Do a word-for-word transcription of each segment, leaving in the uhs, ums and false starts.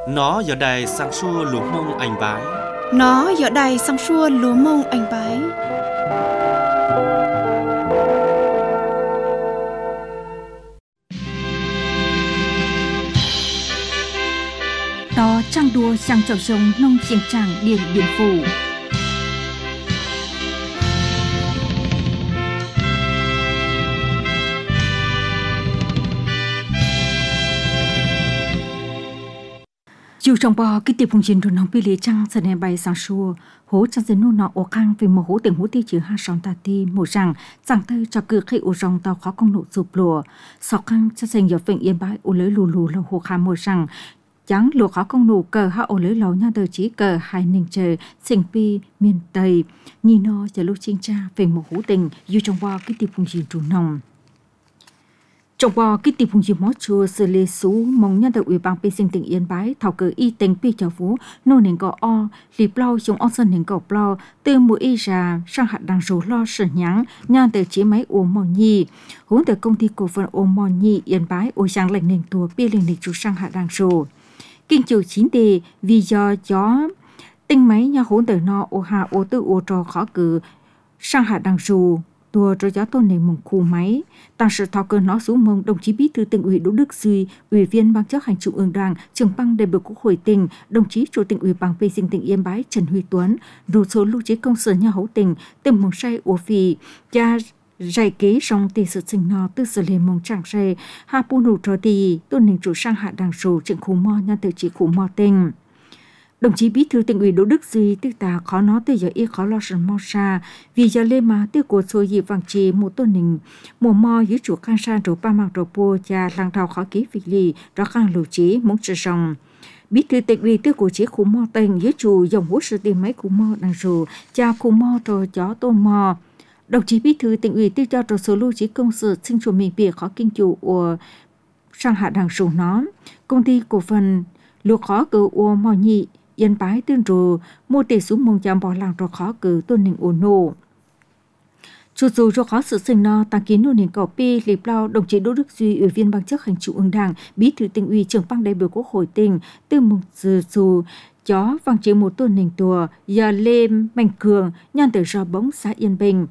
Nó giờ đài sang xua lúa mông anh bái. Nó giờ đài sang xua lúa mông anh bái. Đó trang đua sang chào sông nông chiến tràng Điện Biên Phủ. Dù trong bò cái tiệp phùng chiến rồi nóng bị lì trăng sẽ nè bay sang xua hố trang dân nô nọ ổ khang vì một hố tỉnh hố ti chữ hai sòng tà ti một rằng rằng tây cho cứ khi ổ rong tàu khó công nộ sụp lùa sọc khang cho dành dọc vịnh yên bái ổ lưới lù lù là hồ kham một rằng chẳng lùa khó công nộ cờ ha ổ lưới lầu nha đời chỉ cờ hai ninh trời sinh pi miền tây nhìn nó chờ lúc chính cha về một hố tỉnh dù trong bò cái tiệp phùng chiến rồi nòng trong bò cái tiệp phùng chiến mót chùa xử lý số mong nhân từ ủy ban bê sinh tỉnh Yên Bái thảo cử y tỉnh pi chào phú nô nền cỏ o lịp lau chúng on sơn nền cỏ lau từ mũi y ra sang hạt đằng rủ lo sờ nháng nhân từ chế máy ôm mò nhi hướng từ công ty cổ phần ôm mò nhi Yên Bái ôi sang lệnh nền tua pi lên lịch chủ sang hạt đằng rủ kinh chủ chín đề vì do gió tinh máy nhà hướng từ no ô hà ô tư ô trò khó cử sang hạt đằng rủ tua cho giáo tôn nền mông khu máy tăng sự thao cơ nó xuống mông đồng chí bí thư tỉnh ủy Đỗ Đức Duy, ủy viên ban chấp hành trung ương đảng, trưởng ban đại biểu quốc hội tỉnh, đồng chí chủ tịch ủy ban bê sinh tỉnh Yên Bái Trần Huy Tuấn, đủ số lưu trí công sở nhà hậu tỉnh, tìm mong say ổ phì, cha dạy kế trong tề sự sinh nó tư xử lề mong chẳng say, hạ bù nụ trò tì, tôn nền chủ sang hạ đảng sổ trưởng khu mò nhà tự trị khu mò tỉnh. Đồng chí bí thư tỉnh ủy Đỗ Đức Duy tức tà khó nói tới giờ y khó lo sần mò sa vì giờ lê má tư của số gì vàng trì một tôn nình mùa mò dưới chủ khang san rồi ba mặc rồi bùa cha lang thao khó ký vị lì đó khang lưu trí muốn sự rồng bí thư tỉnh ủy tư của chế khu mò tỉnh dưới chủ dòng hút sự tìm mấy khu mò đang rù cha khu mò rồi chó tôn mò đồng chí bí thư tỉnh ủy tư cho rồi số lưu trí công sự sinh chủ mình bịa khó kinh chủ của sang hạ đằng rù nó công ty cổ phần lúa khó cử u mò nhị Yên Bái tuyên rù mua tiền xuống mông chạm bỏ làng rồi khó cử tôn nình ổn nổ. Chủ dù cho khó sự sinh no tăng kiến nô nền cầu pi lịp lao đồng chí Đỗ Đức Duy ủy viên ban chấp hành trung ương đảng bí thư tỉnh ủy trưởng ban đại biểu quốc hội tỉnh từ mông dù dù chó vang chế một tôn nình tùa giờ lê mạnh cường nhan từ do bóng xã Yên Bình.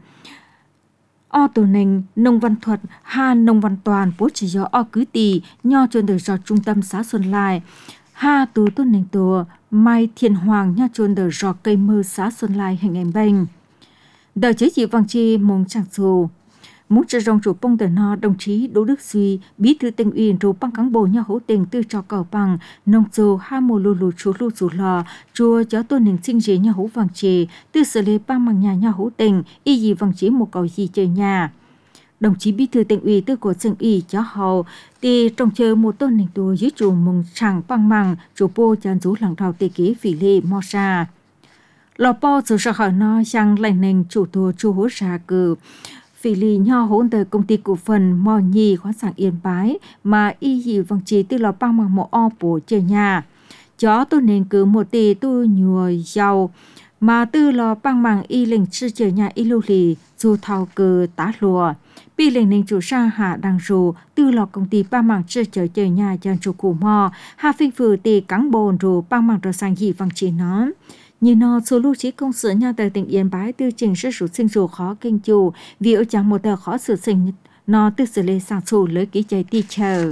O tổ nình nông văn thuật ha nông văn toàn bố chỉ do o cứ tì nho chôn từ do trung tâm xã Xuân Lai ha từ tôn nình tùa Mai Thiên Hoàng nha chôn đờ rò cây mơ xã Xuân Lai hình ảnh bênh. Đờ chế chỉ vàng chi mong chẳng dù. Muốn trở rong chủ bông đờ no đồng chí Đỗ Đức Duy, bí thư tỉnh ủy rù băng cán bộ nhà hữu tình tư cho cầu bằng, nông dù ha mô lù lù chú lù dù lò, chùa chó tôn nình sinh dế nhà hữu vàng chê, tư xử lý băng bằng nhà nhà hữu tình, y gì vàng chế một cầu gì chơi nhà. Đồng chí bí thư tỉnh ủy tư của tỉnh ủy chó hầu thì trong chờ một tôn nền tùa dưới chủ mông chẳng băng măng chủ bô chán rú làng rào tê kế phỉ lê mò xa. Lò bò dù sợ khỏi nó sang lành nền chủ tùa chủ hỗ xa cử phỉ lì nho hỗn tới công ty cổ phần mò nhì khoán sản Yên Bái mà y dì vàng trí tư lò băng bằng một o bổ chơi nhà. Chó tôn nền cứ một tỷ tu nhùa giàu mà tư lò băng bằng y lệnh sư chơi nhà y lưu lì dù thao cử tá lùa. Bị lệnh ninh chủ sang hạ đăng rù, tư lọ công ty ba mạng chơi chơi chơi nhà dàn chủ cụ mò, hạ phinh phử tì cắn bồn rù ba mạng rồi sang dị vàng chỉ nó. Như nó, số lưu trí công sự nhà tại tỉnh Yên Bái tư trình sức rủ sinh rù khó kinh chủ, vì ở chẳng một tờ khó sự sinh, nó tư xử lê sang xù lấy ký chơi ti chờ.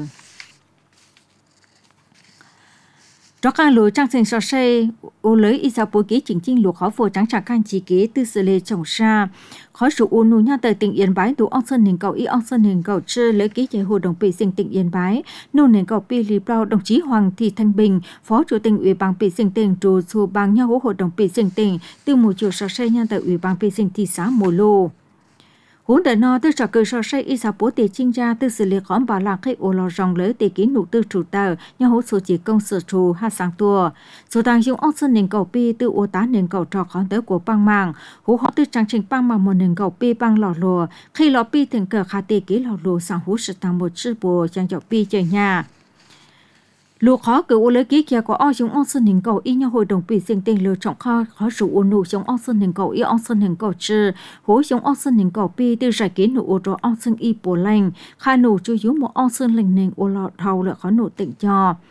Đó càng lối trang sinh so xây, ô lấy y sao bố ký chính chính lụa khó phổ trắng trả khăn chỉ kế tư xử lê trồng xa. Khó rủ ô nụ nha tại tỉnh Yên Bái đủ ông sơn nền cầu y ông sơn nền cầu chư lấy ký chạy hồ đồng bì sinh tỉnh Yên Bái. Nô nền cầu bì lì bao đồng chí Hoàng Thị Thanh Bình, phó chủ tịch ủy ban bì sinh tỉnh trù xù bằng nhau hỗ hội đồng bì sinh tỉnh từ một chiều so xây nha tại ủy ban bì sinh thị xã Mồ Lô. Hốn đời nó tư trò cơ so xây y sao bố tề chinh ra tư xử lý khóm bà lạc khách ô lò rong lấy tề ký nụ tư chủ tờ nhau hỗ số chỉ công sở trù hạ sáng tùa. Số tàng dùng ông sơn nền cầu pi tư ô tá nền cầu trò khóm tới của băng mạng. Hố họ tư trang trình băng mà một nền cầu pi băng lò lùa. Khi lò pi thường cờ khá tề ký lò lùa sáng hú sự tăng một chữ bùa chẳng dọc pi chơi nhà. Lúa khó cử ô lấy ký kia có o chúng ông sơn hình cầu y nhau hội đồng bì sinh tình lừa trọng kho khó rủ ô nụ chúng ông sơn hình cầu y ông sơn hình cầu chư hối chúng ông sơn hình cầu pi tư giải ký nụ ô rồi ông sơn y bổ lành khai nụ chú yếu một ông sơn lành nền ô lọ thầu lại khó nụ tịnh cho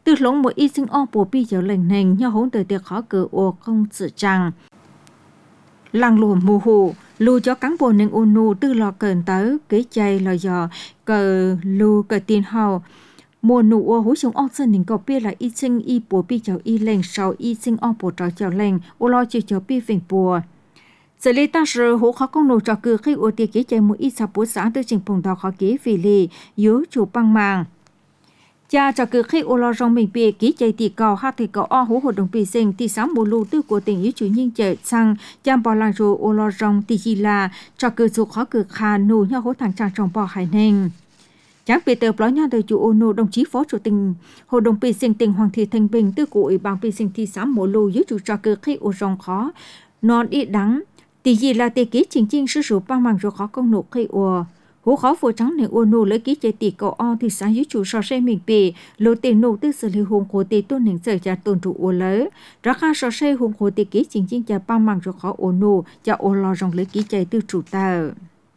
từ lông một ít sinh o bổ bi giờ lành nành nhau hỗn đời tiệc khó cử ô không tự trang làng lùa mù hù lù cho cán bộ nên ôn nu tư lò cờn tới kế chay lò dò cờ lù cờ tiền hào mùa nụ ô hú xuống ốc dân nín cầu bia là y sinh y bùa bi chào y lệnh sau y sinh o bùa trò chào lệnh ô lo chiều chào bi phình bùa giờ lý ta sử hú khó công nụ trò cử khi ô tiệc kế chay một ít sạp bố xã tư trình phùng đào khó kế vì lì yếu chủ băng màng cha cho cứ khi ô lo rong mình bì ký chạy tì cầu ha thì cầu o hú hội đồng bì sinh thì sáng mùa lù tư của tỉnh yếu chủ nhân chạy sang cha bỏ làng rồi ô lo rong tì gì là cho cứ dù khó cứ khả nụ nhau hố thằng chàng trong bò hải nền chẳng bị tờ bỏ nhau đời chủ ô nô đồng chí phó chủ tịch hội đồng bì sinh tỉnh Hoàng Thị Thanh Bình tư của ủy ban bì sinh thì sáng mùa lù yếu chủ cho cứ khi ô rong khó non ít đắng tì gì là tì ký chính chính sư sử bao màng rồi khó công nụ khi ô hú khó phổ trắng này ô nô lấy ký chạy tỷ cầu o thì sáng dưới chủ so xe mình bì lô tiền nô tư xử lý hùng khổ tỷ tôn hình sở trả tôn trụ ô lỡ ra khá so xe hùng khổ tỷ ký chính chính trả ba mạng rồi khó ô nô cho ô lo rong lấy ký chạy tư chủ tờ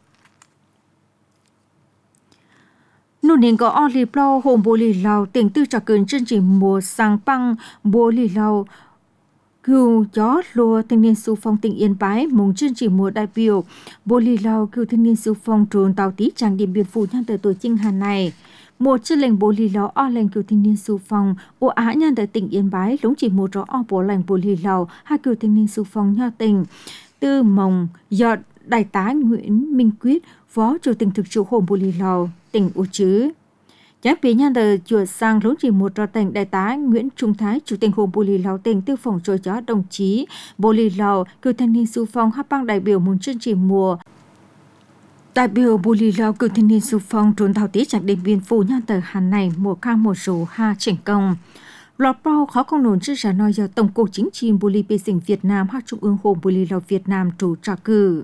nô nền có o lì plau hồn bồ lì lào tiền tư trả cơn chương trình mùa sang băng bồ lì lào cựu chó lùa thanh niên xung phong tỉnh Yên Bái mong chương trình mùa đại biểu bồ lì lào cựu thanh niên xung phong trốn tàu tí trang điểm biên phủ nhân từ tuổi trinh hà này một chương lệnh bồ lì lào o lệnh cựu thanh niên xung phong ô á nhân từ tỉnh Yên Bái lúng chỉ một rõ o bồ lệnh bồ lì lào hai cựu thanh niên xung phong nho tỉnh tư mong giọt đại tá Nguyễn Minh Quyết phó chủ tịch thực sự hội bồ lì lào tỉnh U Chứ Giá bị nhân đời chùa sang lốn chỉ một trò tỉnh đại tá Nguyễn Trung Thái, chủ tịch hội Bồ Lì Lào tỉnh tư phòng rồi gió đồng chí Bồ Lì Lào, cựu thanh niên xung phong hấp bang đại biểu muốn chương trình mùa. Đại biểu Bồ Lì Lào cựu thanh niên xung phong trốn thảo tí chẳng đến biên phủ nhân tờ hàn này mùa khang một số ha chỉnh công. Lọt bao khó công nồn chứ trả nói do Tổng cục Chính trị Bồ Lì Bê Sinh Việt Nam hoặc Trung ương hội Bồ Lì Lào Việt Nam chủ trả cử.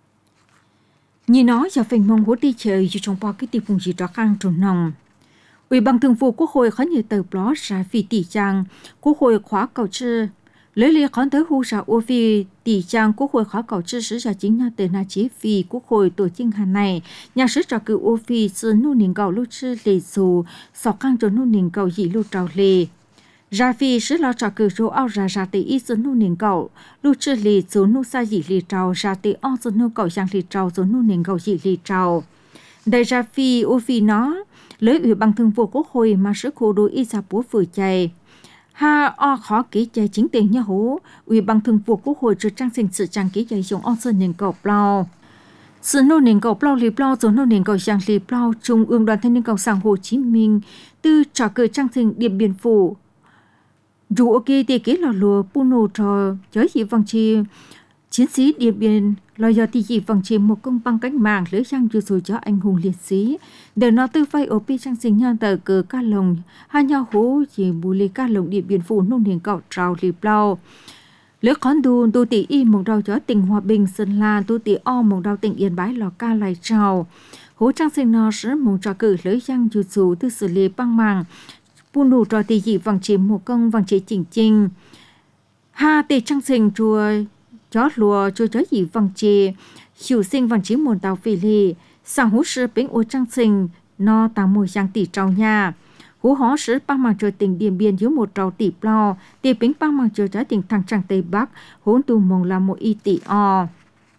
Nhìn nói do phình mong hỗ đi chơi dù trong bao cái tiệp phùng gì đó khang trốn nòng. Ủy ban Thường vụ Quốc hội khó như tờ blog ra phi tỷ trang Quốc hội khóa cầu chư lấy lý khán tới hưu ra ô phi tỷ trang Quốc hội khóa cầu chư sử ra chính nhà từ na chế phi Quốc hội tổ chức hàng này nhà sử ra cử ô phi sư nô nền cầu lưu chư lệ dù sọ khang cho nô nền cầu dị lưu trào lệ ra phi sử lo trả cử rô ao ra ra tỷ ý sư nô nền cầu lưu chư lệ dù nô xa dị lệ trào ra tỷ o sư nô cầu giang lệ trào dù nô nền cầu dị lệ trào đại ra phi ô phi nó lấy ủy ban thường vụ Quốc hội mà sức khổ đối ý ra bố vừa chạy ha o khó ký chạy chính tiền nhà hố ủy ban thường vụ Quốc hội cho trang sinh sự trang ký chạy dùng o sơn nền cầu plau sự nô nền cầu plau lì plau rồi nô nền cầu giang lì plau trung ương đoàn thanh niên cầu sàng Hồ Chí Minh từ trò cười trang sinh Điện Biên Phủ dù ok thì ký lò lùa puno trò giới dị vang chi chiến sĩ Điện Biên lo do thì chỉ vòng chìm một công băng cách mạng lưỡi răng dù rồi cho anh hùng liệt sĩ để nó tư vay ở pi trang sinh nhân tờ cờ ca lồng hai nhau hố chỉ bù lì ca lồng Điện Biên Phủ nông hiền cọ trào lì plau lưỡi khón đu tu tỷ y mong đau cho tỉnh Hòa Bình Sơn La tu tỷ o mong đau tỉnh Yên Bái lò ca lại trào hố trang sinh nó sẽ mong cho cử lưỡi răng dù dù tư xử lý băng màng buôn đủ trò tỷ chỉ vòng chìm một công vòng chế chỉnh chinh ha tỷ trang sinh chùa chó lùa cho chó gì vòng chê hiểu sinh vòng chí một tàu phỉ lì sang hú sư bánh ô trang sinh no tàu mùi giang tỷ trao nhà hú hó sư băng mạng trời tỉnh Điện Biên dưới một trao tỷ plo tỷ bánh băng mạng trời trái tỉnh thăng trang Tây Bắc hốn tù mong là một y tỷ o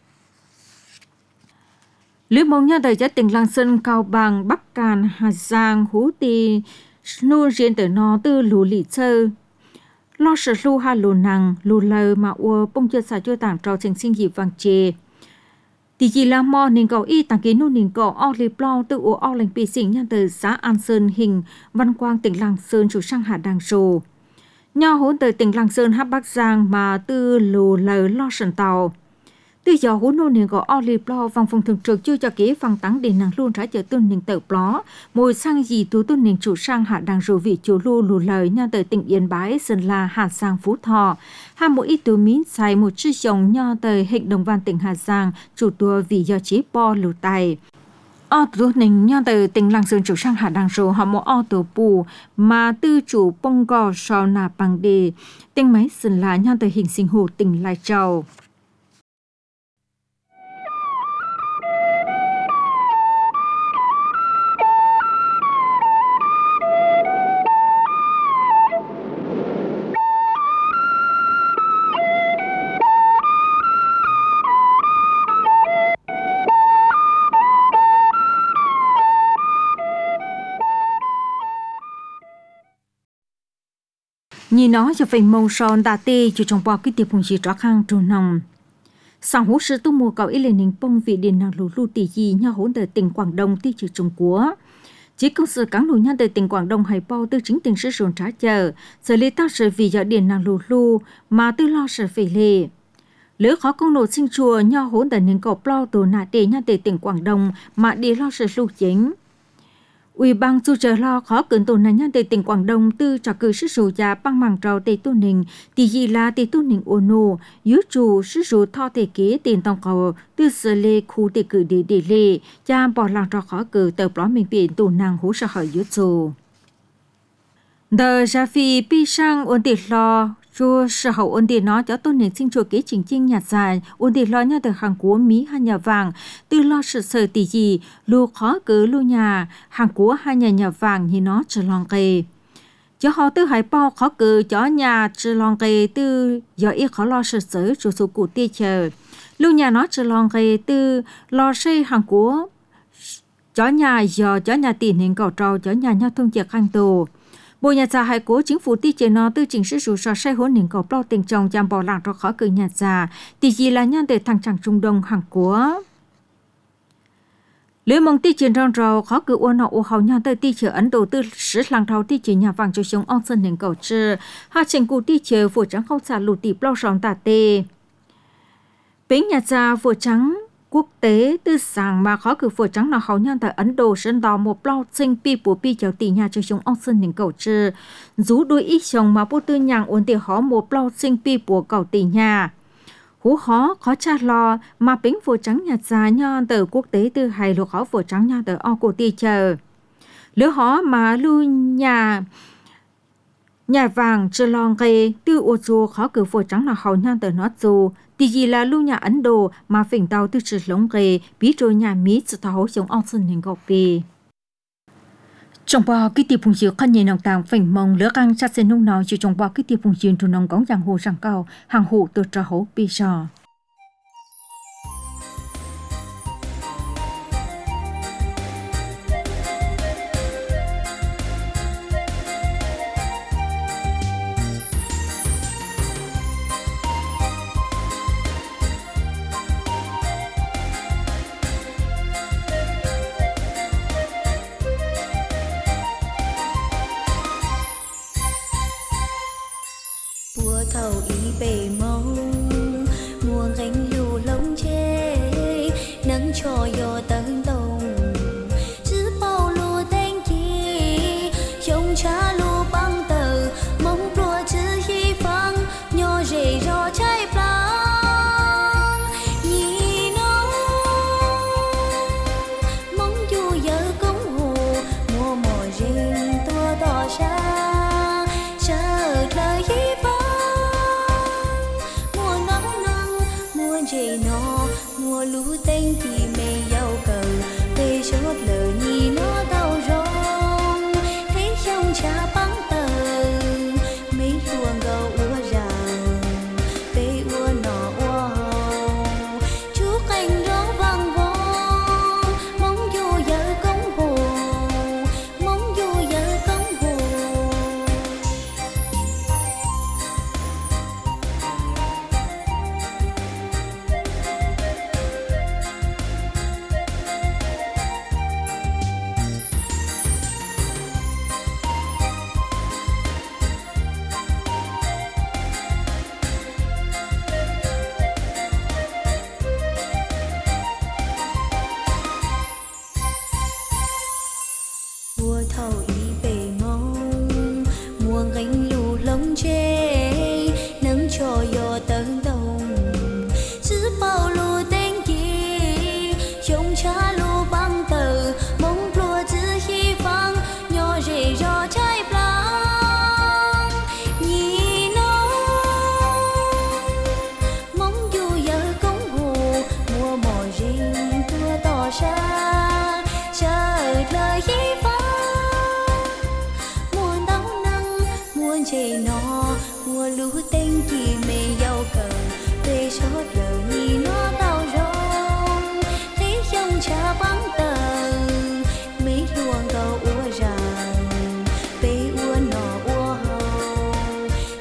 lưới mong nhà đời trái tỉnh Lạng Sơn Cao Bằng Bắc Càn Hà Giang hú tỷ nu riêng từ no tư lù lì chơ lo sợ lu ha lù nàng lù lờ mà ua bông chưa xả chưa tảng trò thành sinh dịp vàng chê thì chỉ là mò nên cầu y tảng kiến nô nên cầu o lì plau tự ua o lành bị sinh nhân từ xã An Sơn hình Văn Quang tỉnh Lạng Sơn chủ sang hạ đàng rồ nho hỗn từ tỉnh Lạng Sơn hấp Bắc Giang mà tư lù lờ lo sần tàu từ giờ hỗn nô nên cầu o lì plau vòng phòng thường trực chưa cho kế phăng tắng để nàng luôn trái chờ tuân nên tự pló mồi sang gì tú tuân nên chủ sang hạ đàng rồ vị chủ lu lù lờ nhân từ tỉnh Yên Bái Sơn La Hà Giang Phú Thọ hai mỗi ít tú mín xài một chiếc dòng nho từ hình Đồng Văn tỉnh Hà Giang chủ tua vì do chế po lù tài o tú nên nho từ tỉnh Lạng Sơn chủ sang hạ đàng rồ họ một o tú bù mà tư chủ bông gò sau nà bằng đề tỉnh máy Sơn La nho từ hình sinh hồ tỉnh Lai Châu. Nhìn nó cho phình mông son đà tê cho trong bò cái tiệp phùng chỉ trọ khang trồn nòng. Sáng hỗ sự tu mùa cầu ý lên ninh bông vị điện năng lũ lũ tỷ gì nhau hỗn đời tỉnh Quảng Đông tỷ trừ Trung Quốc. Chỉ công sự cán lũ nhau đời tỉnh Quảng Đông hay bao tư chính tỉnh sử dụng trả chờ, giờ lý tạo sự vì do điện năng lũ lũ mà tư lo sự phê lệ. Lỡ khó công nổ sinh chùa nhau hỗn đời ninh cầu bao tổ nạ đề nhau đời tỉnh Quảng Đông mà đi lo sự lũ chính. Ủy ban chủ chờ lo khó cẩn tồn nạn nhân tại tỉnh Quảng Đông từ trả cử sử dụng giá băng mảng trào tây tu ninh tỷ gì là tây tu ninh ô nô yếu chủ sử dụng thọ thể kế tiền tông cầu từ sở lệ khu tây cử để để lệ cha bỏ làng trò khó cử tờ bỏ mình biển tù năng hỗ trợ hỏi yếu chủ. Đờ ra phi pi sang ổn định lo cho sở hậu ổn định nó cho tôn nền sinh chùa kế chính chính nhạt dài ổn định lo nhà từ hàng của Mỹ hay nhà vàng từ lo sự sở tỷ gì lu khó cứ lu nhà hàng của hai nhà nhà vàng như nó trở lòng kề cho họ từ hải bao khó cứ cho nhà trở lòng kề từ giờ ít khó lo sự sở chủ số cụ tiêu chờ lu nhà nó trở lòng kề từ lo xây hàng của cho nhà giờ cho nhà tiền hình cầu trâu cho nhà nhau thông chiếc hàng tù. Bộ nhà già hay cố chính phủ ti chế nó tư chỉnh sử dụng so sai hỗn hình cầu bao tình chồng chăm bỏ làng cho khó cử nhà già tỷ gì là nhân để thằng chẳng Trung Đông Hàn Quốc. Lưỡi mong ti chế rong rầu khó cử ôn họ ô hậu nhân tới ti chế Ấn Độ tư sử làng thầu ti chế nhà vàng cho sống ông sân hình cầu trừ hạ trình cụ ti chế phụ trắng không xả lụt tỷ bao sòng tà tê. Bến nhà già phụ trắng quốc tế tư sản mà khó cử phổ trắng là hậu nhân tại Ấn Độ sân đỏ một bao sinh pi của pi cháu tỷ nhà cho chúng ông sân những cầu trừ rú đôi ít chồng mà bố tư nhàng ổn tỷ họ một bao sinh pi của cầu tỷ nhà hú khó khó cha lo mà bính phổ trắng nhà già nhân từ quốc tế tư hay lục khó phổ trắng nhân từ o cổ tỷ chờ lứa họ mà lưu nhà nhà vàng chưa lòng gây tư ô chùa khó cử phổ trắng là hậu nhân từ nó dù tỷ gì là lưu nhà Ấn Độ mà phỉnh tàu từ trừ lông gây bí trôi nhà Mỹ sự thảo hỗ chống ông sân hình gọc bì. Trong bò cái tiệp phùng chiếu khăn nhẹ nòng tàng phỉnh mông lỡ căng chặt xe nông nói chỉ trong bò cái tiệp phùng chiếu trù nông cống giang hồ răng cao hàng hộ từ trà hố bì trò. Thầu ý bề mông mùa gánh lù lông chê nắng cho yo tấn đồng chứ bao lù tên chi trông cha lù băng tờ mong đùa chứ hi phăng nhỏ rể rò trái plăng nhì nó mong dù giờ công hồ mùa mùa rình tua đỏ xa chờ lời hi phăng chế nó mùa lũ tên thì mẹ giàu cầu về chốt lỡ nhì nó đau rong thấy trong cha bắn tờ mấy chuồng gầu ua rào về ua nọ ua hồng chú cành gió vang vong mong dù giờ công hồ mong dù giờ công hồ. Mùa thầu ý bề mông mùa gánh lù lông chê nắng cho yo tấn đồng chứ bao lù tên gì trông cha lù băng tờ mong lùa chứ hi phăng nhỏ rể rò trái plăng nhì nó mong dù giờ công hồ mùa mò rình tua tỏ xa chờ lời hi phăng chế nó mùa lũ tên chỉ mê giàu cờ về chốt lỡ nhì nó đau rong thấy trong cha bắn tờ mấy luồng cầu ua ràng về ua nọ ua hồng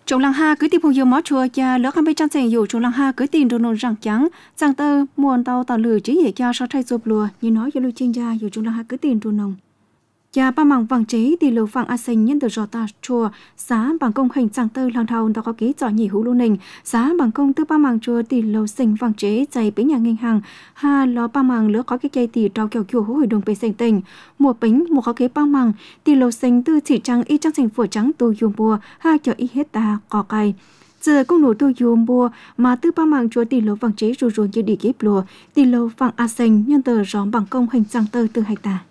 Trong làng ha cứ tìm phong yêu mó chùa cha lỡ không biết trang thànhอยู่trong làng ha cứ tìm đồ nôn răng trắng giang tơ muôn tàu tàu lử chỉ để cha so thay ruột lùa như nói cho lưu chuyên giaอยู่trong làng ha cứ tìm đồ nồng cha ba mảng vàng chế thì lầu vàng a sinh nhân từ giò ta chùa xá bằng công hình giang tơ lang thầu đã có ký giỏi nhị hữu lưu nình xá bằng công từ ba mảng chùa thì lầu sinh vàng chế dày bánh nhà ngân hàng ha lò ba mảng lỡ có cái cây thì trao kiểu kiểu hồi đồng bề sinh tình mùa bánh mùa có cái ba mảng thì lầu sinh từ chỉ trắng y trắng thành phổi trắng tu dùng bùa ha cho y hết ta cỏ cày giờ công nổ tôi dùng bùa mà từ ba mảng chùa thì lầu vàng chế rồi rồi như đi kép lùa thì lầu vàng a sinh nhân từ gió bằng công hình giang tơ từ hai ta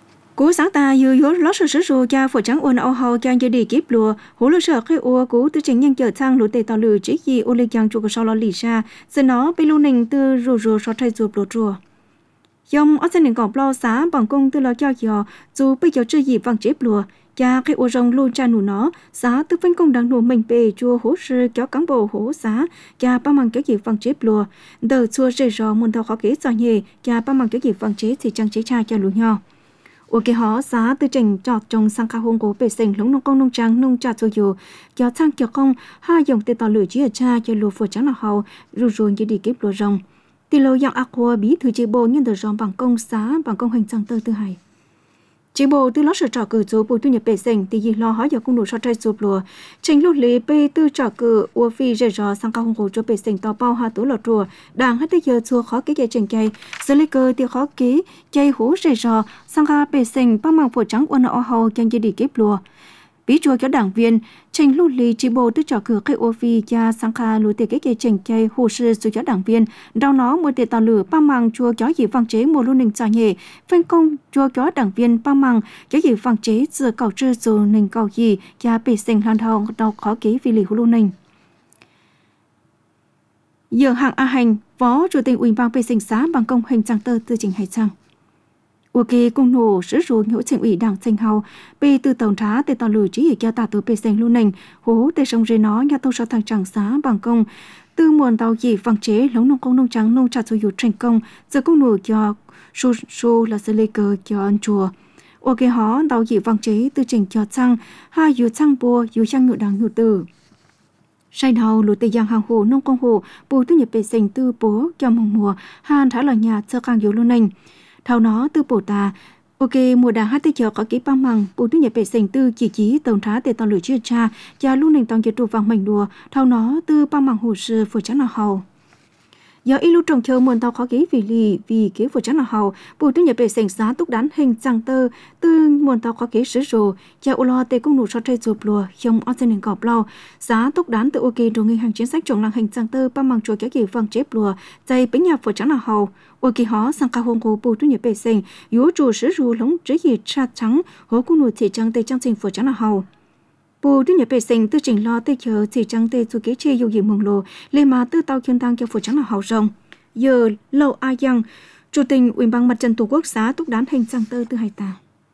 cú sáng ta yêu yếu lót sờ sờ rồi cha phổ trắng ôn ao hao cha giờ đi kịp lùa hú lúa sờ cái ua cú từ trình nhân chở sang lúa tê tàu lử chỉ gì ô lê giang chụp cái sau lo lì xa giờ nó bị lưu nình từ rồi rồi sau thay chụp lúa chùa dòng ở trên nền cỏ bao xá bằng công từ lo cho giò dù bây giờ chưa gì vàng chép lùa cha cái ua rồng luôn cha nụ nó xá từ phân công đang nụ mình bề chùa hú sư kéo cán bộ hú xá cha ba mang kéo gì vàng chép lùa đờ chùa rề rò muốn thao khó kế giỏi nhẹ cha ba mang kéo gì vàng chế thì trang chế cha cho lúa nho ô kê họ giá từ trình trọt trong sang ca hôn cố bể sinh lống nông công nông trang nông trà cho dù cho sang cho không hai dòng tê tỏ lửa chỉ ở cha cho lúa phở trắng là hậu rồi rồi như đi kịp lúa rồng tỷ lô dạng aqua bí thư chi bộ nhân từ rồng bằng công giá bằng công hành trang tơ tư hải chỉ bộ từ lót sờ trọ cử số bộ thu nhập bể sinh thì gì lo hỏi giờ cung đủ so trai sụp lúa trình lúc lý bê từ trọ cử ô phi rời rò sang ca hôn cố cho bể sinh tàu bao hà tố lọt rùa đang hết tới giờ chua khó ký trình cây xử lý cơ thì khó ký cây hú rời rò sang ca bể sinh bao màng phổi trắng uốn ở hậu chẳng chỉ đi kép lúa bí chùa cho đảng viên trình lúc lý chỉ bộ từ trọ cử cây ô phi cha sang ca lúa tiền cái trình cây hồ sư số cho đảng viên đào nó mua tiền tàu lửa bao màng chùa chó gì vàng chế mùa luôn nình trả nhẹ phân công chùa chó đảng viên bao màng chó gì vàng chế giờ cầu trư dù nình cầu gì cha bể sinh lan thầu đào khó ký vì lì hú luôn nình giờ hạng a hành phó chủ tịch ủy ban bể sinh xã bằng công hình trang tơ tư trình hải trang ok công nổ sử dụng hỗ trợ ủy đảng sinh hào bị từ tổng trá từ tàu lửa chỉ cho ta từ bể sinh luôn nình hố từ sông rê nó nhà tàu sao thằng tràng xá bằng công từ nguồn tàu gì vàng chế lống nông công nông trắng nông trà sử dụng thành công giờ công nổ cho su su là xử lý cơ cho ăn chùa ok họ tàu gì vàng chế từ trình cho xăng hai dù xăng bùa dù xăng nhựa đằng nhựa tử sai đầu lụt tây giang hàng hồ nông công hồ bù thu nhập bể sinh từ bố cho mùa mùa han thả lời nhà sơ càng yếu luôn nình thao nó từ bổ ta ok mùa đà hát tây chờ có ký băng măng bù thu nhập bể sinh từ chỉ chí tàu thả để tàu lửa chưa cha và luôn nình tàu nhiệt độ vàng mảnh đùa thao nó từ băng măng hồ sư phổi trắng là hầu giờ ít lúc trồng chờ muôn tàu khó ký vì lì vì kế phổi trắng là hầu bù thu nhập bể sinh giá túc đán hình trang tơ từ muôn tàu khó ký sử rồ cha u lo tê công nụ so trai rùa lùa trong ở trên nền cọp lau giá túc đán từ ok rồi ngân hàng chính sách trồng làng hình trang tơ băng măng chùa kéo gì vàng chép lùa dày bánh nhà phổi trắng là hầu ok họ sang cao hồng cổ bù thu nhập bể sinh yếu chủ sử rùa lống chế gì cha trắng hố công nụ thị trang tê trang trình phổi trắng là hầu bù thu nhập bể sinh từ trình lo tê chờ thị trang tê chủ kế chê yêu gì mừng lồ lên mà từ tàu kiên tăng cho phổi trắng là hầu rồng giờ lâu ai yang chủ tịch ủy ban mặt trận tổ quốc xã túc đán hình trang tơ từ hai ta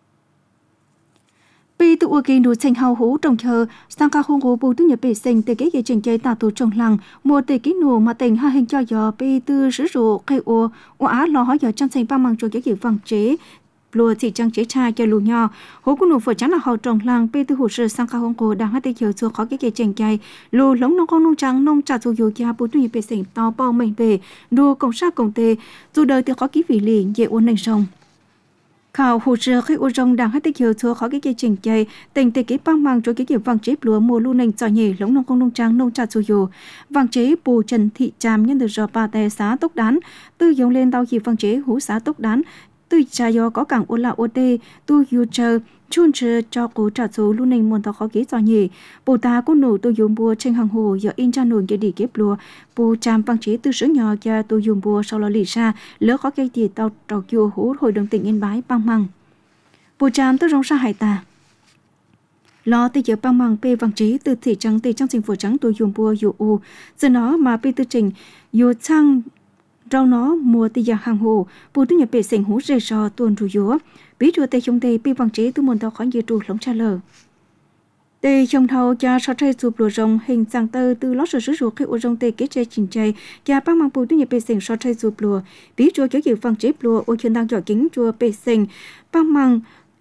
Pi tự uki đủ thành hào hú trồng chờ sang ca hôn gỗ bù thu nhập bể sinh từ cái kế trình chơi tà tù trồng làng mua từ kỹ nổ mà tình hai hình cho giờ pi từ sử dụng cây ô ô á lo hỏi giờ trang thành ba mang cho cái kiểu vàng chế lùa chỉ trang chế cha cho lù nho hố của nụ phở trắng là hậu trồng làng pi từ hồ sơ sang ca hôn gỗ đang hát tây chiều xưa khó cái kế trình chơi lù lống nông con nông trắng nông trà dù dù cha bù thu nhập bể sinh to bao mình về đua công sát công tê dù đời từ khó ký vị lì dễ uốn nành sông khảo hồ sơ khi ô rong đang hát tích hiệu thua khó cái kế trình chơi tình tê ký băng mang cho cái kiểu vàng chế lúa mùa lu nành trò nhẹ lống nông công nông trang nông trà dù dù vàng chế bù trần thị tràm nhân từ giờ ba tè xá tốc đán tư giống lên tàu gì vàng chế hú xá tốc đán tư trà do có cảng ô la ô tê tu yu chờ chun chờ cho cố trà dù lu nành muôn tàu khó ký trò nhẹ bù ta có nổ tu dùng bùa trên hàng hồ giờ in cha nổi cho đi kép lúa bù tràm vàng chế từ sữa nhỏ cho tu dùng bùa sau đó lì xa lỡ khó cây thì tàu trò kiều hú hội đồng tỉnh Yên Bái băng măng bù tràm từ rong sa hải tà lo tây giờ băng măng p vàng chế từ thị trắng tây trong trình phổ trắng tu dùng bùa dụ u giờ nó mà p tư trình dụ trang rau nó mua tây giờ hàng hồ bù tư nhập bể sinh hú rề sò tuần rù dúa bí chùa tây trong tây pi vàng chế từ muôn tàu khó như trù lóng cha lờ tây trong thầu cha so tây chụp lùa rồng hình dạng tơ từ lót sờ sứ ruột khi ô rồng tây kết chơi chỉnh chơi cha bác mang bù tư nhập bể sinh so tây chụp lùa bí chùa kéo kiểu vàng chế lùa ô chuyên đang giỏi kính chùa bể sinh bác mang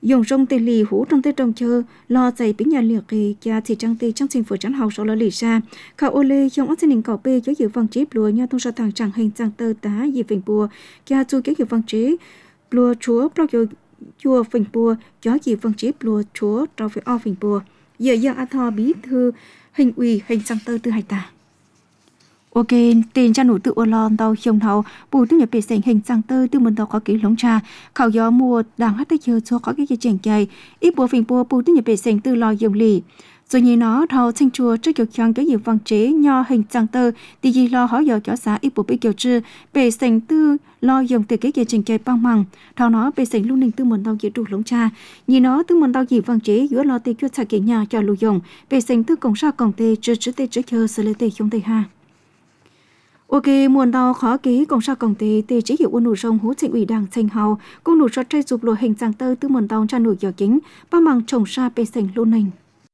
dùng rong tê lì hú trong tê trồng chờ lo dày bí nhà liệt kỳ cha chỉ trang tê trong sinh phở chắn hậu sau là lì xa khảo ô lê trong ốc sinh cỏ bê cho dự vang chế lùa nhau thông sa thằng chẳng hình trang tơ tá dì phình bùa cha chu cho dự vang chế lùa chúa bao giờ chùa phình bùa cho dì vang chế lùa chúa trao về o phình bùa giờ giang a thọ bí thư hình ủy hình trang tơ tư hai ta ok tiền cha nụ tự ô lon tàu chồng thầu bù tư nhập bị sành hình trang tơ tư mình tàu có kỹ lống trà khảo gió mùa đang hát tới giờ cho có cái chèn chạy ít bùa phình bùa bù tư nhập bị sành tư lo dùng lì rồi nhìn nó thầu sinh chùa trước kiểu chọn cái gì văn chế nho hình trang tơ thì gì lo hỏi giờ cho xã ít bùa bị kiểu trừ bị sành tư lo dùng từ cái kia chèn chạy băng măng thầu nó bị sành luôn ninh tư mình tàu chỉ trụ lống trà nhìn nó tư mình tàu gì văn chế giữa lo tê chuột sạc cái nhà cho lù dùng bị sành tư cổng sa cổng tê trừ chữ tê chữ chờ xử lý tê không tê ha ok muôn tàu khó ký công sa công ty tê chỉ hiệu quân nụ sông hú chính ủy đảng thành hào công nụ cho trai dục lộ hình trang tơ từ muôn tàu cha nụ giờ chính ba mang trồng sa bê sành luôn nành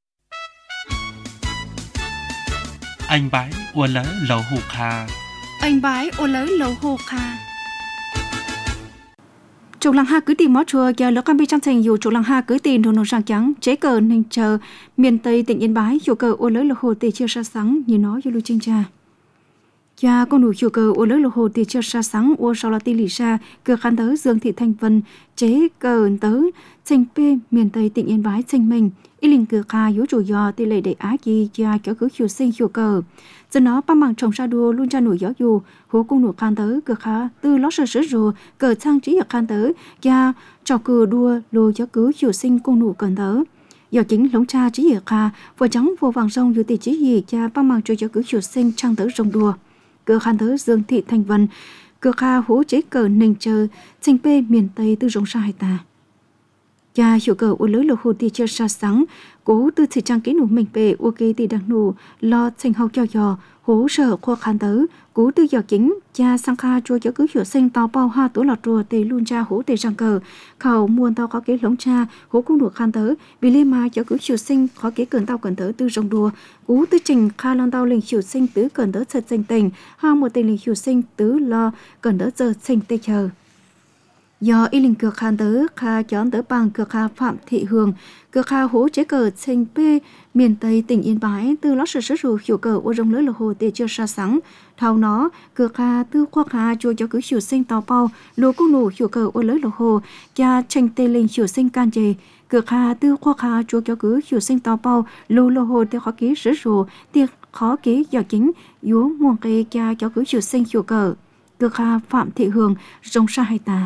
anh bái uốn lỡ lầu hù kha anh bái uốn lỡ lầu hù kha Trục lăng ha cứ tìm mót chùa giờ lỡ cam bi trong thành dù trục lăng ha cứ tìm đồ nổ sang trắng chế cờ ninh chờ miền tây tỉnh Yên Bái dù cờ uốn lỡ lầu hồ tê chia sa sáng như nó như lưu trinh trà cha con đủ chiều cờ ô lớn lô hồ thì chưa sa sáng ô sau là ti lì sa cờ khán tớ Dương Thị Thanh Vân chế cờ tớ tranh p miền tây tỉnh Yên Bái tranh mình y linh cờ kha yếu chủ do tỷ lệ để á gì cha kéo cứ chiều sinh chiều cờ dân nó ba mảng trồng sa đua luôn cha nổi gió dù hố cung nụ khán tớ cờ kha từ lót sơ sứ rùa cờ trang trí ở khán tớ cha trò cờ đua lô gió cứ chiều sinh cung nụ cần tớ giờ chính lống cha trí ở kha vừa trắng vừa vàng rong dù tỷ trí gì cha ba mảng trồng gió cứ chiều sinh trang tớ rong đua cờ khán tớ Dương Thị Thanh Vân cờ kha hố chế cờ ninh chờ tranh p miền tây từ rong sa hai ta cha hiệu cờ ô lưới lô hồ thì chưa sa sáng cố từ chỉ trang kỹ nụ mình về ok thì đang nụ lo tranh hậu cho dò hố sở khoa khán tớ cố từ giờ chính cha sang kha chua cho cứ hiểu sinh tàu bao ha tổ lọt rùa tề luôn cha hố tề răng cờ khẩu muôn tàu có kế lống cha hố cũng được khán tớ vì lê mà cho cứ hiểu sinh khó kế cẩn tàu cẩn tớ từ rong đùa cố từ trình kha lon tàu linh hiểu sinh tứ cẩn tớ thật danh tình ha một tên linh hiểu sinh tứ lo cẩn tớ giờ sinh tê chờ do y linh cược khán tớ kha chọn tớ bằng cược kha Phạm Thị Hường cược kha hố chế cờ tranh p miền tây tỉnh Yên Bái từ lót sơ sứ rù hiểu cờ ô rong lưới lô hồ tê chưa sa sáng thao nó cược kha từ khoa kha chua cho cứ hiểu sinh tàu bao lô cung nụ hiểu cờ ô lưới lô hồ cha tranh tê linh hiểu sinh can chê cược kha từ khoa kha chua cho cứ hiểu sinh tàu bao lô lô hồ tê khó ký sứ rù tê khó ký do chính yếu muôn cây cha cho cứ hiểu sinh hiểu cờ cược kha Phạm Thị Hường rong sa hai ta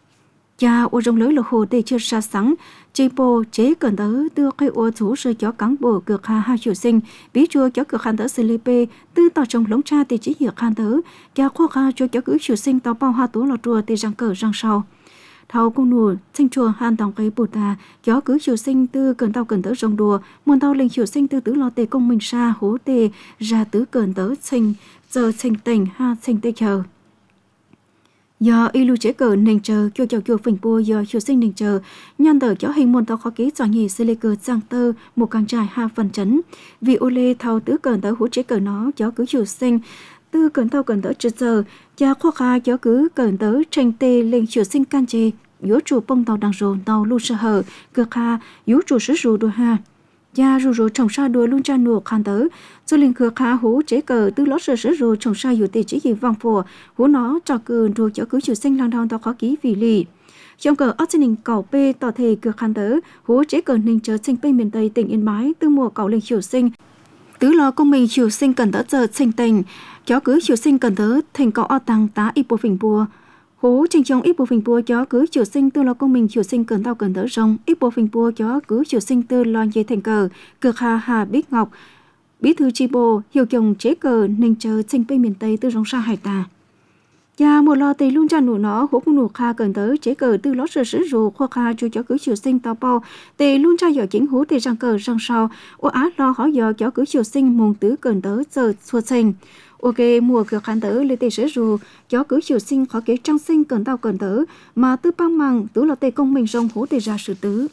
cha ô rong lưới lô hồ tê chưa sa sáng chế bồ chế cẩn tớ đưa cây ô thủ sơ chó cán bộ cược hà hai triệu sinh bí chua chó cược khăn tớ xê lê pê tư tàu trồng lống cha tê chỉ hiệu khăn tớ cha khoa kha chua chó cứ triệu sinh tàu bao hoa tố lọt rùa tê răng cờ răng sau thầu công nụ sinh chùa han tòng cây bồ tà chó cứ triệu sinh tư cẩn tàu cẩn tớ rong đùa muôn tàu linh triệu sinh tư tứ lo tê công minh sa hố tê ra tứ cẩn tớ sinh giờ sinh tình ha sinh tê chờ do y lưu chế cờ nền chờ cho chào chùa phình bùa do chùa sinh nền chờ nhân tờ cho hình môn tàu khó ký cho nhì xê lê cờ giang tơ một càng trải hai phần chấn vì ô lê thao tứ cờ tớ hỗ chế cờ nó cho cứ chùa sinh tư cờ tàu cờ tớ trừ giờ cha khoa kha cho cứ cờ tớ tranh tê lên chùa sinh can chê yếu chủ bông tàu đằng rồ tàu lưu sơ hở cờ kha yếu chủ sứ rù đùa ha cha rù rù trồng sa đùa luôn cha nụ khăn tớ do linh khờ khá hú chế cờ từ lót sơ sứ rù trồng saอยู่tê chỉ gì vang phù hú nó cho cờ rồi cho cứ chiều sinh lang thang tao khó ký vì lì trong cờ ớt ninh cầu p tỏ thể cờ khăn tớ hú chế cờ ninh chờ sinh p miền tây tỉnh Yên Bái từ mùa cầu linh chiều sinh tứ lo công mình chiều sinh cần tớ giờ sinh tình cho cứ chiều sinh cần tớ thành cầu o tăng tá y bùa phình bùa hố trình trong ít bộ phình bùa cho cứ chiều sinh tư lo công mình chiều sinh cần tao cần đỡ rong ít bộ phình bùa cho cứ chiều sinh tư lo dây thành cờ cược hà hà bích ngọc bí thư chi bộ hiệu chồng chế cờ ninh chờ sinh tây miền tây tư rong sa hải tà cha một lo tây luôn cha nụ nó hố cung nụ kha cần tới chế cờ tư lót sơ sứ rù khoa kha cho cho cứ chiều sinh tao bao tây luôn cha giờ chính hố tây răng cờ răng sau ô á lo hỏi giờ cho cứ chiều sinh mùng tứ cần tới giờ xua sinh ok mùa cửa khán tớ lê tê sớ rù cho cứ chiều sinh khó kế trang sinh cần tao cần tớ mà tư băng măng tứ lo tê công mình rong hố tê ra sự tứ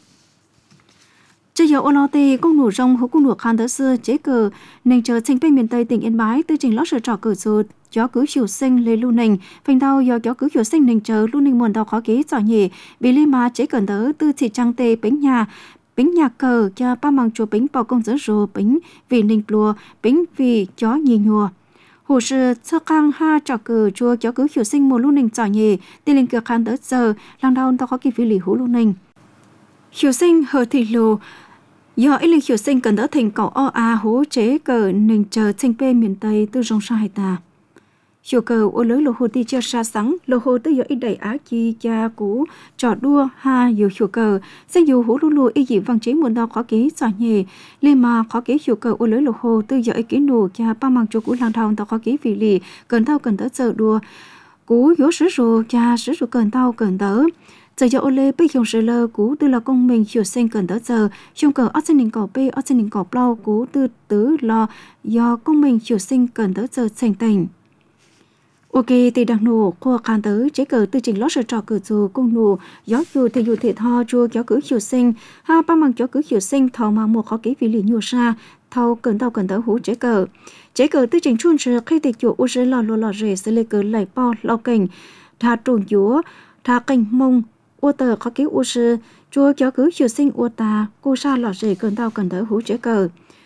Chứ giờ ô lo tê công nụ rong hố cung nụ khán tớ xưa chế cờ nên chờ sinh bên miền tây tỉnh Yên Bái tư trình lót sơ trò cờ sụt gió cứ chiều sinh lên lưu nình phanh đau do gió cứ chiều sinh nình chờ lưu nình muôn đau khó ký giỏi nhỉ vì lý mà chế cần đỡ tư chỉ trang tê bánh nhà bánh nhà cờ cho ba măng chùa bánh bao công giới rùa bánh vì nình lùa bánh vì gió nhì nhùa hồ sư sơ căng ha trò cờ chùa gió cứ chiều sinh mùa lưu nình giỏi nhỉ tê linh cửa khăn đỡ giờ lang đau đau khó ký vì lì hú lưu nình chiều sinh hờ thị lù do ý lịch chiều sinh cần đỡ thành cầu o a hú chế cờ nình chờ thành p miền tây từ rong sa hai ta chiều cờ ô lưới lô hồ ti chia sa sáng lô hồ tới giờ ít đầy á chi cha cũ trò đua ha dù chiều cờ sinh dù hú lu lu ý dị văn chế muôn đau khó ký xòa nhề lên mà khó ký chiều cờ ô lưới lô hồ tới giờ ý ký nụ cha ba mang chỗ cũ lang thao tao khó ký vì lì cần thao cần đỡ chờ đua cũ yếu sứ rùa cha sứ rùa cần thao cần đỡ giờ giờ ô lê bây giờ sờ lơ cũ từ là công mình chiều sinh cần đỡ giờ chung cờ ở trên đỉnh cầu p ở trên đỉnh cầu plau cũ từ tứ lo do công mình chiều sinh cần đỡ giờ thành tình ok thì đặc nổ khoa khán tới chế cờ từ trình lót sờ trò cờ dù công nổ gió dù thì dù thể thò chua gió cứ chiều sinh ha ba mang gió cứ chiều sinh thò mà một khó ký vì lì nhiều xa thâu cần tàu cần đỡ hú chế cờ chế cờ từ trình chuôn sờ khi thì chủ u sờ lò lò lò rể sẽ lấy cờ lại po lao cảnh thà trồn chúa thà cảnh mông ô tờ khó ký u sờ chua gió cứ chiều sinh ô ta cô sa lò rể cần tàu cần đỡ hú chế cờ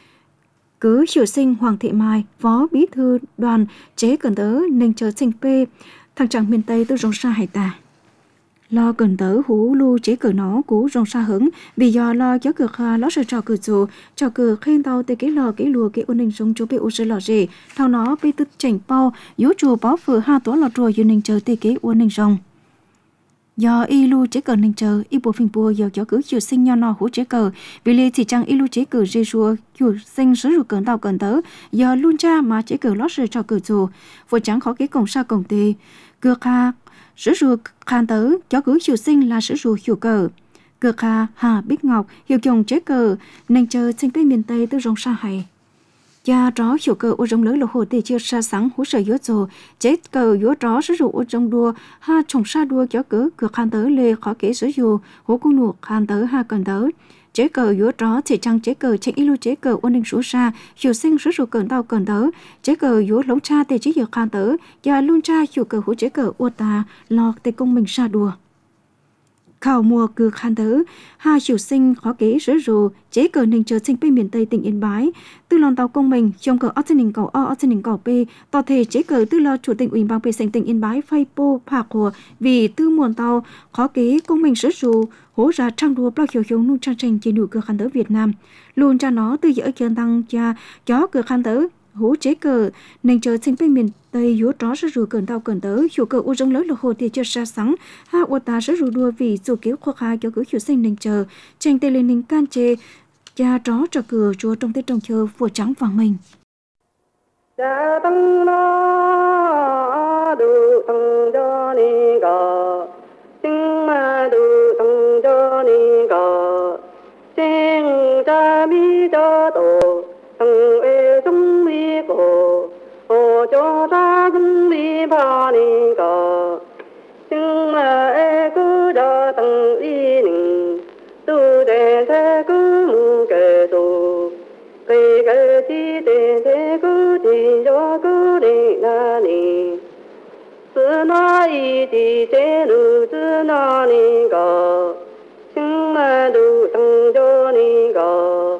cứ chiều sinh Hoàng Thị Mai, phó bí thư đoàn chế cần tớ nên chờ sinh p thằng chàng miền Tây từ rong sa hải ta lo cần tớ hú lu chế cờ nó cú rong sa hứng vì do lo gió cờ kha ló sờ trò cờ dù trò cờ khen tàu tới cái lò cái lùa cái ôn ninh sống chú bị u sờ lò rể thao nó bị tức chảnh bao yếu chùa bó phở ha tổ lò trùa yêu ninh chờ tới cái ôn ninh rong do y lu chế cờ ninh chờ y bộ phình bùa do gió cứ chiều sinh nho nọ hú chế cờ vì lì chỉ chẳng y lu chế cờ dê rùa chiều sinh sứ rùa cờn tàu cờn tớ do luôn cha mà chế cờ lót rùa cho cờ dù vô chẳng khó cái cổng sa cổng tê cờ kha sứ rùa khan tớ gió cứ chiều sinh là sứ rùa chiều cờ cờ kha hà bích ngọc hiệu chồng chế cờ ninh chờ sinh tới miền tây từ rong sa hay cha chó chiều cờ ô rong lớn lô hồ tê chia sa sáng hú sợ yếu rồi chế cờ yếu chó sử dụng ô rong đua ha trồng sa đua gió cờ cờ khan tớ lê khó kế sử dụng hú cung nụ khan tớ ha cần tớ chế cờ yếu chó chỉ trăng chế cờ chế ilu chế cờ ôn ninh số sa chiều sinh sử dụng cần tao cần tớ chế cờ yếu lống cha tê chế yếu khan tớ và luôn cha chiều cờ hú chế cờ ô ta lọt tê công mình sa đua khảo mùa cư khan tớ ha chiều sinh khó kế sử dụng chế cờ ninh chờ sinh bên miền tây tỉnh Yên Bái tư lon tàu công mình trong cờ ở trên đỉnh cầu o ở trên đỉnh cầu p tàu thể chế cờ tư lo chủ tịch ủy ban p sinh tỉnh Yên Bái phây po phạc của vì tư muôn tàu khó kế công mình sử dụng hỗ trợ trang đua bao hiểu hiểu nung trang tranh trên đủ cờ khan tớ Việt Nam luôn cho nó từ giữa chân tăng cha chó cờ khan tớ hú chế cờ nên chờ sinh bên miền tây yếu chó sử dụng cờn tàu cờn tớ hiểu cờ u rong lớn lô hồ thì chưa sa sáng ha u ta sử dụng đua vì dù kéo khoa khai cho cứ hiểu sinh nên chờ tranh tây lên ninh can chê cha chó trò cửa chúa trong tết trồng chờ vừa trắng vàng mình cha tăng nó du tăng cho ni gà sinh ma du tăng cho ni gà sinh cha mi cho tổ tăng ê trung mi cổ ô cho cha trung mi ba ni gà sinh ma ê cứ cho tăng y ni tu đề thế cứ mu kê tu kê kê chi đề thế cứ chi cho cứ đi na ni sư na y đi chế lu sư na ni gà sinh ma du tăng cho ni gà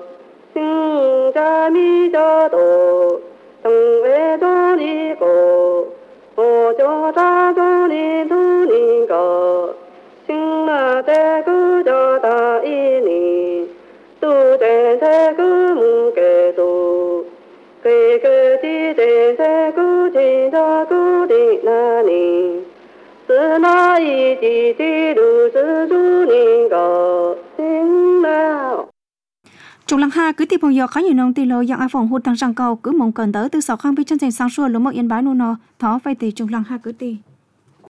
sinh cha mi cho tổ tăng ê cho ni cổ ô cho cha cho ni tu ni gà sinh ma thế cứ cho ta y ni tu đề thế cứ mu kê tu kê kê chi đề thế cứ chi cho cứ đi na ni sư na y chi chi du sư du ni gà sinh ma Trong lăng ha cứ tiếp phong do khá nhiều nông tì lô yang ai phòng hụt thằng răng cầu cứ mong cần tới từ sáu khang với chân thành sang xua lúa mộc Yên Bái nô nọ thó vay tì trong lăng ha cứ tì